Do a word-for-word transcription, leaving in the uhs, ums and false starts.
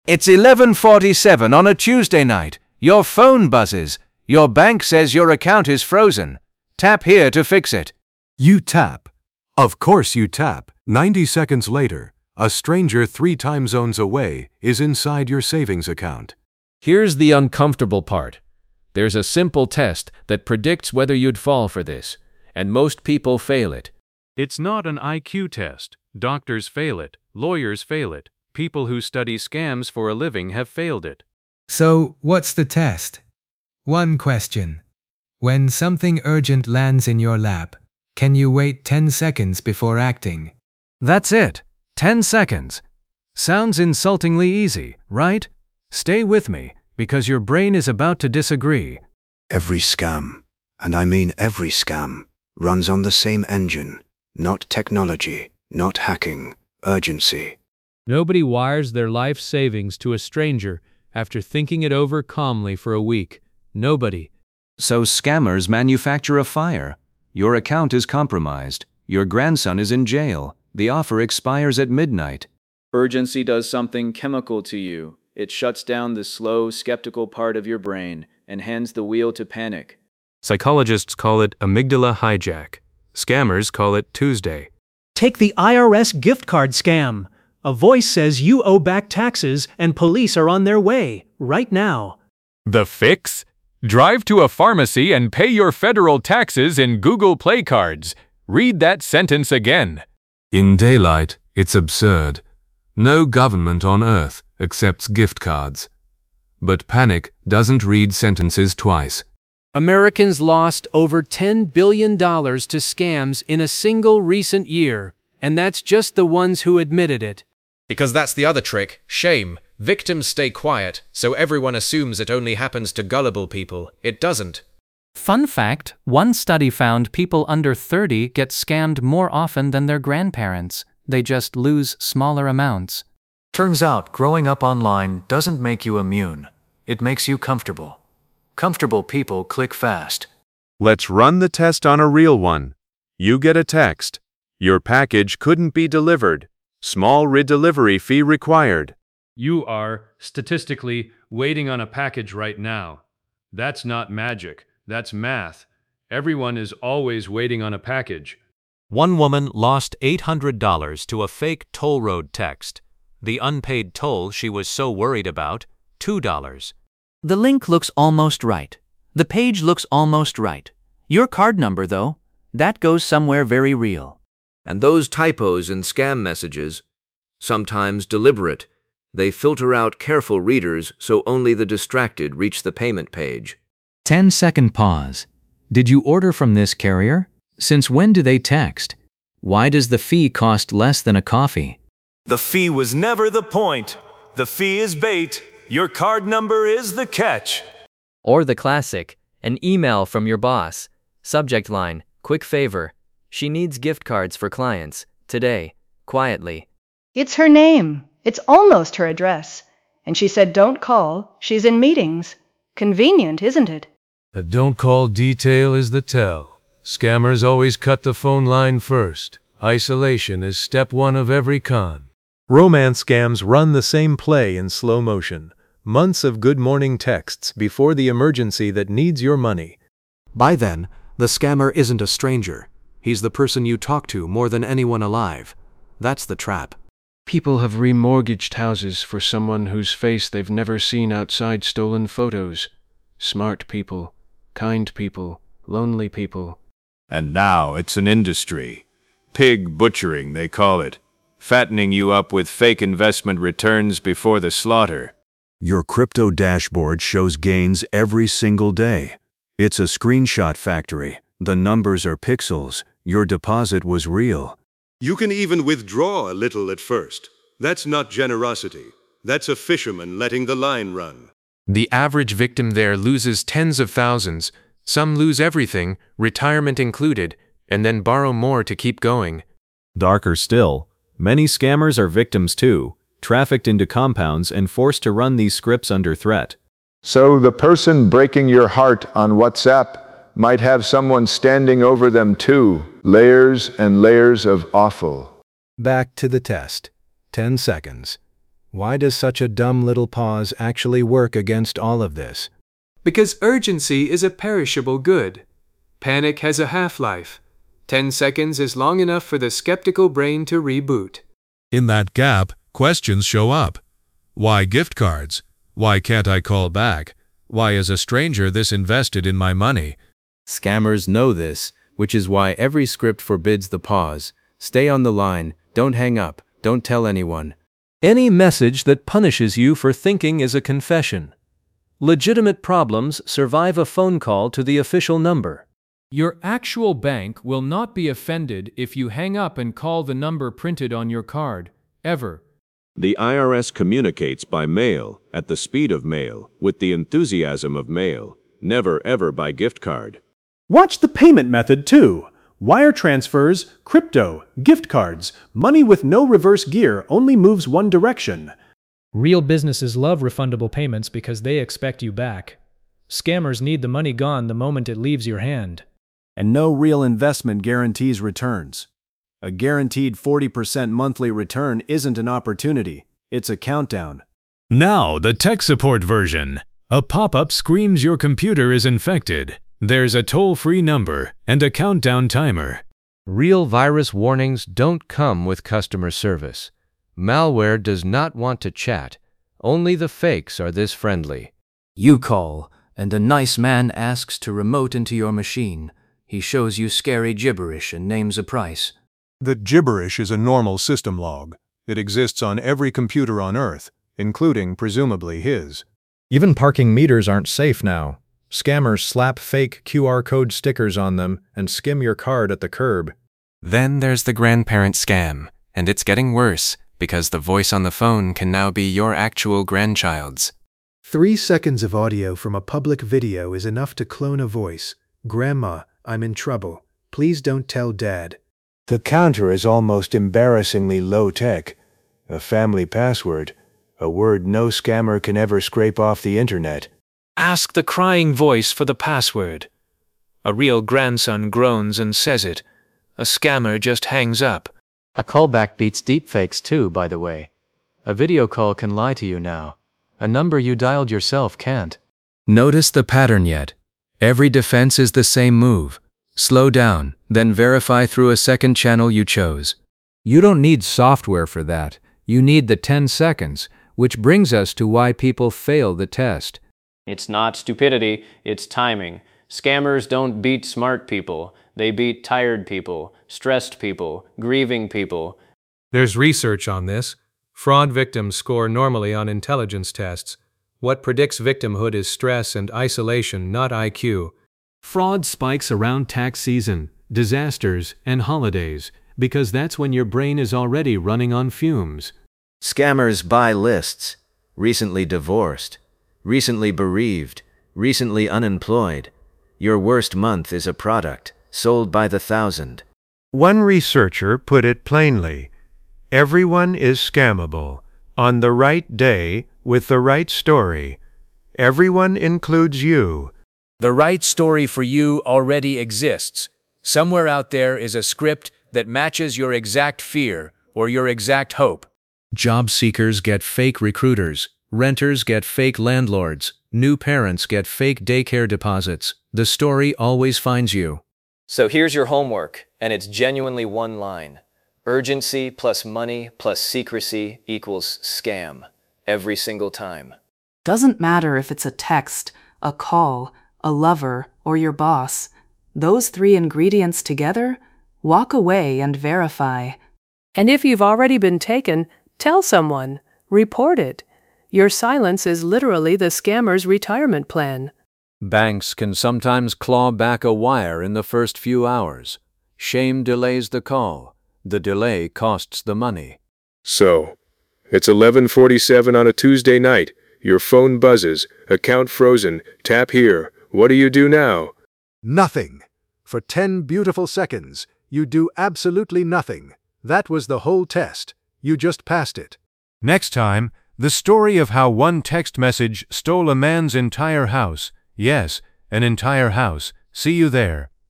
It's eleven forty-seven on a Tuesday night. Your phone buzzes. Your bank says your account is frozen. Tap here to fix it. You tap. Of course you tap. ninety seconds later, a stranger three time zones away is inside your savings account. Here's the uncomfortable part. There's a simple test that predicts whether you'd fall for this, and most people fail it. It's not an I Q test. Doctors fail it. Lawyers fail it. People who study scams for a living have failed it. So, what's the test? One question. When something urgent lands in your lap, can you wait ten seconds before acting? That's it. ten seconds. Sounds insultingly easy, right? Stay with me, because your brain is about to disagree. Every scam, and I mean every scam, runs on the same engine. Not technology, not hacking, urgency. Nobody wires their life savings to a stranger after thinking it over calmly for a week. Nobody. So scammers manufacture a fire. Your account is compromised. Your grandson is in jail. The offer expires at midnight. Urgency does something chemical to you. It shuts down the slow, skeptical part of your brain and hands the wheel to panic. Psychologists call it amygdala hijack. Scammers call it Tuesday. Take the I R S gift card scam. A voice says you owe back taxes and police are on their way, right now. The fix? Drive to a pharmacy and pay your federal taxes in Google Play Cards. Read that sentence again. In daylight, it's absurd. No government on earth accepts gift cards. But panic doesn't read sentences twice. Americans lost over ten billion dollars to scams in a single recent year, and that's just the ones who admitted it. Because that's the other trick, shame. Victims stay quiet, so everyone assumes it only happens to gullible people. It doesn't. Fun fact, one study found people under thirty get scammed more often than their grandparents. They just lose smaller amounts. Turns out growing up online doesn't make you immune. It makes you comfortable. Comfortable people click fast. Let's run the test on a real one. You get a text. Your package couldn't be delivered. Small redelivery fee required. You are, statistically, waiting on a package right now. That's not magic. That's math. Everyone is always waiting on a package. One woman lost eight hundred dollars to a fake toll road text. The unpaid toll she was so worried about, two dollars. The link looks almost right. The page looks almost right. Your card number, though, that goes somewhere very real. And those typos in scam messages, sometimes deliberate, they filter out careful readers so only the distracted reach the payment page. ten second pause. Did you order from this carrier? Since when do they text? Why does the fee cost less than a coffee? The fee was never the point. The fee is bait. Your card number is the catch. Or the classic, an email from your boss. Subject line, quick favor. She needs gift cards for clients, today, quietly. It's her name. It's almost her address. And she said don't call, she's in meetings. Convenient, isn't it? The don't call detail is the tell. Scammers always cut the phone line first. Isolation is step one of every con. Romance scams run the same play in slow motion. Months of good morning texts before the emergency that needs your money. By then, the scammer isn't a stranger. He's the person you talk to more than anyone alive. That's the trap. People have remortgaged houses for someone whose face they've never seen outside stolen photos. Smart people, kind people, lonely people. And now it's an industry. Pig butchering, they call it. Fattening you up with fake investment returns before the slaughter. Your crypto dashboard shows gains every single day. It's a screenshot factory. The numbers are pixels. Your deposit was real. You can even withdraw a little at first. That's not generosity. That's a fisherman letting the line run. The average victim there loses tens of thousands. Some lose everything, retirement included, and then borrow more to keep going. Darker still, many scammers are victims too, trafficked into compounds and forced to run these scripts under threat. So the person breaking your heart on WhatsApp might have someone standing over them too. Layers and layers of awful. Back to the test. ten seconds. Why does such a dumb little pause actually work against all of this? Because urgency is a perishable good. Panic has a half-life. Ten seconds is long enough for the skeptical brain to reboot. In that gap, questions show up. Why gift cards? Why can't I call back? Why is a stranger this invested in my money? Scammers know this, which is why every script forbids the pause. Stay on the line, don't hang up, don't tell anyone. Any message that punishes you for thinking is a confession. Legitimate problems survive a phone call to the official number. Your actual bank will not be offended if you hang up and call the number printed on your card, ever. The I R S communicates by mail, at the speed of mail, with the enthusiasm of mail, never ever by gift card. Watch the payment method too. Wire transfers, crypto, gift cards, money with no reverse gear only moves one direction. Real businesses love refundable payments because they expect you back. Scammers need the money gone the moment it leaves your hand. And no real investment guarantees returns. A guaranteed forty percent monthly return isn't an opportunity, it's a countdown. Now, the tech support version. A pop-up screams your computer is infected. There's a toll-free number and a countdown timer. Real virus warnings don't come with customer service. Malware does not want to chat. Only the fakes are this friendly. You call, and a nice man asks to remote into your machine. He shows you scary gibberish and names a price. The gibberish is a normal system log. It exists on every computer on Earth, including, presumably, his. Even parking meters aren't safe now. Scammers slap fake Q R code stickers on them and skim your card at the curb. Then there's the grandparent scam, and it's getting worse because the voice on the phone can now be your actual grandchild's. Three seconds of audio from a public video is enough to clone a voice. Grandma, I'm in trouble. Please don't tell Dad. The counter is almost embarrassingly low-tech. A family password, a word no scammer can ever scrape off the internet. Ask the crying voice for the password. A real grandson groans and says it. A scammer just hangs up. A callback beats deepfakes too, by the way. A video call can lie to you now. A number you dialed yourself can't. Notice the pattern yet? Every defense is the same move. Slow down, then verify through a second channel you chose. You don't need software for that. You need the ten seconds, which brings us to why people fail the test. It's not stupidity, it's timing. Scammers don't beat smart people. They beat tired people, stressed people, grieving people. There's research on this. Fraud victims score normally on intelligence tests. What predicts victimhood is stress and isolation, not I Q. Fraud spikes around tax season, disasters, and holidays, because that's when your brain is already running on fumes. Scammers buy lists. Recently divorced. Recently bereaved. Recently unemployed. Your worst month is a product, sold by the thousand. One researcher put it plainly. Everyone is scammable. On the right day, with the right story. Everyone includes you. The right story for you already exists. Somewhere out there is a script that matches your exact fear or your exact hope. Job seekers get fake recruiters. Renters get fake landlords. New parents get fake daycare deposits. The story always finds you. So here's your homework, and it's genuinely one line. Urgency plus money plus secrecy equals scam. Every single time. Doesn't matter if it's a text, a call, a lover, or your boss. Those three ingredients together, walk away and verify. And if you've already been taken, tell someone. Report it. Your silence is literally the scammer's retirement plan. Banks can sometimes claw back a wire in the first few hours. Shame delays the call. The delay costs the money. So, it's eleven forty-seven on a Tuesday night. Your phone buzzes, account frozen, tap here. What do you do now? Nothing. For ten beautiful seconds, you do absolutely nothing. That was the whole test. You just passed it. Next time, the story of how one text message stole a man's entire house. Yes, an entire house. See you there.